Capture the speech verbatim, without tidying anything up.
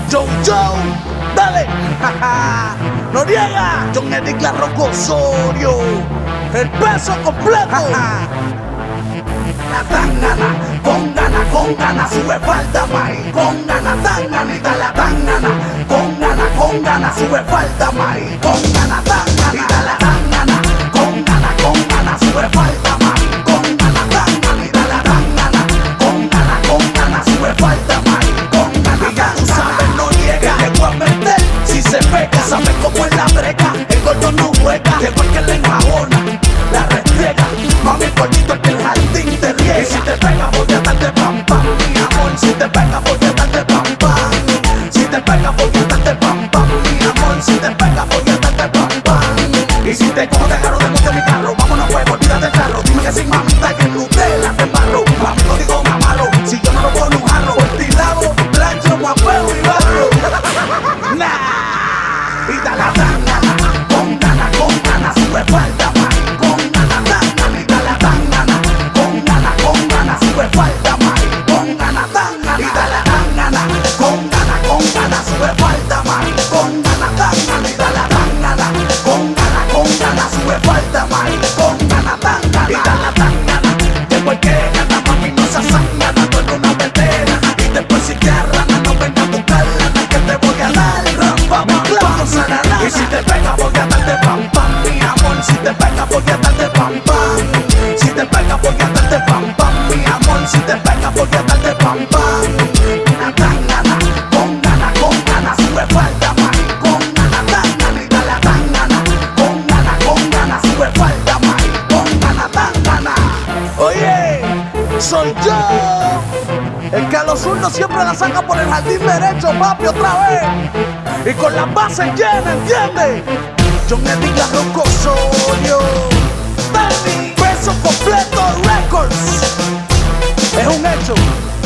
Joe Joe, dale. Noriega, John Eric La Roca Osorio, el peso completo. La tangana, con gana, con gana, sube falda, maíz. Con gana, tanganita, la tangana, con gana, con gana, sube falda, maíz. Con gana, tanganita, la tangana, con gana, con gana, sube falda, maíz. Con gana, tanganita, la tangana, con gana, con gana, sube falda, maíz. Con gana, ya tú sabes, no llega, te voy a meter si se pega, sabes cómo es la breca, el gordo no juega, igual que la enjabona, la restriega, mami, el gordito es que el jardín te riega. Y si te pega voy a darte pam pam, mi amor, si te pega voy a darte pam pam. Si te pega voy a darte pam pam, mi amor, si te pega voy a darte pam pam. Y si te cojo te jaro, te monte mi carro, vámonos fuego, olvídate del carro. Dime que sin mamita que en Nutella te embarro, mami lo digo mamalo, si yo no lo pongo en un jarro, por ti lavo, plancho, guapeo y barro. Nah, y da la tangana, con gana, con gana, sube falda, maíz. Con gana, tangana, y da la tangana, con gana, con gana, sube falda, maíz. Con gana, tangana, y da la tangana, con gana, con gana, sube falda, maíz. Con gana, tangana, y da la tangana, con gana, con gana, sube falda, maíz. Con gana, tangana, y da la tangana, después que gana, mami, no se sangana, tú eres una vetera, y después si te arrana, no venga a buscarla, que te voy a dar, ram, pam, pam, saralana. Y si te pega voy a darte pam, pam, mi amor, si te pega voy a darte pam, pam. Si te pega voy a darte pam, pam, mi amor, si te pega voy a darte pam, pam. Una tangana, con gana, con gana, sube falda, maíz. Con gana, tangana, y da la tangana, con gana, con gana, sube falda, maíz. Con gana, tangana. Oye, soy yo, el que a los zurdos siempre la saca por el jardín derecho, papi, otra vez. Y con las bases llenas, ¿entiendes? John Eric La Roca Osorio, Baby, peso completo records. Es un hecho.